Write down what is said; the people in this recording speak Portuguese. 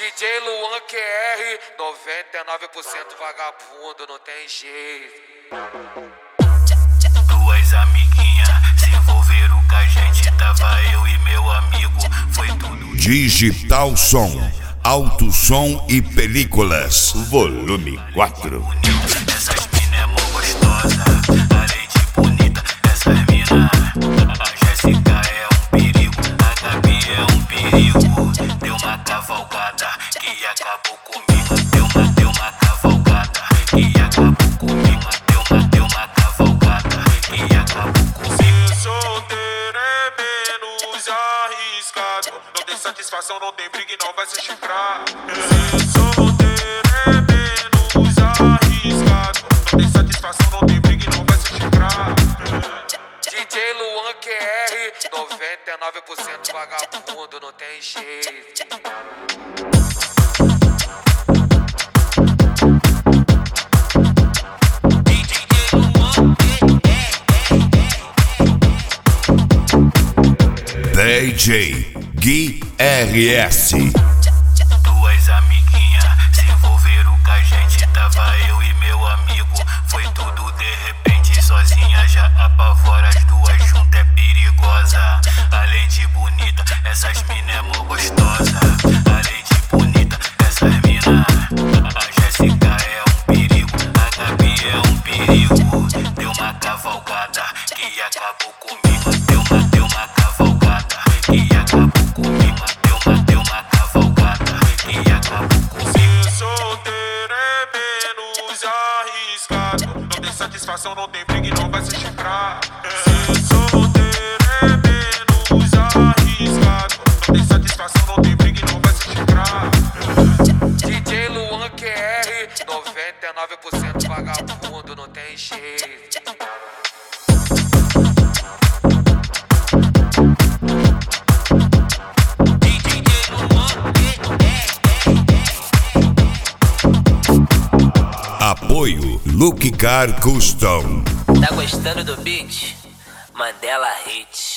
DJ Luan QR, 99% vagabundo, não tem jeito. Duas amiguinhas se envolveram com a gente, tava eu e meu amigo, foi tudo. Digital Som, Alto Som e Películas, volume 4. Essas mina é mó gostosa, além de bonita, essas mina. A Jéssica é um perigo, a Gabi é um perigo. Deu uma cavalgada que acabou comigo. Deu uma cavalgada que acabou comigo. Deu uma cavalgada que acabou comigo. Ser solteiro é menos arriscado. Não tem satisfação, não tem briga e não vai se chifrar. Ser solteiro é menos arriscado. Não tem satisfação, não tem briga e não vai se chifrar. DJ Luan QR, 99% vagabundo, não tem jeito. DJ Gui RS. Duas amiguinhas se envolveram com a gente, tava eu e meu amigo, foi tudo de repente. Sozinha já apavora, as duas juntas é perigosa. Além de bonita, essas mina é mó gostosa. Além de bonita, essas mina. A Jéssica é um perigo, a Gabi é um perigo. Deu uma cavalgada que acabou comigo. Deu uma cavalgada que acabou comigo. Deu uma cavalgada que acabou comigo. Ser solteiro é menos arriscado. Não tem satisfação, não tem briga e não vai se chifrar. Ser solteiro é menos arriscado. Não tem satisfação, não tem briga e não vai se chifrar. DJ Luan QR, 99% vagabundo, não tem jeito. Apoio Look Car Custom. Tá gostando do beat? Mandela Hit.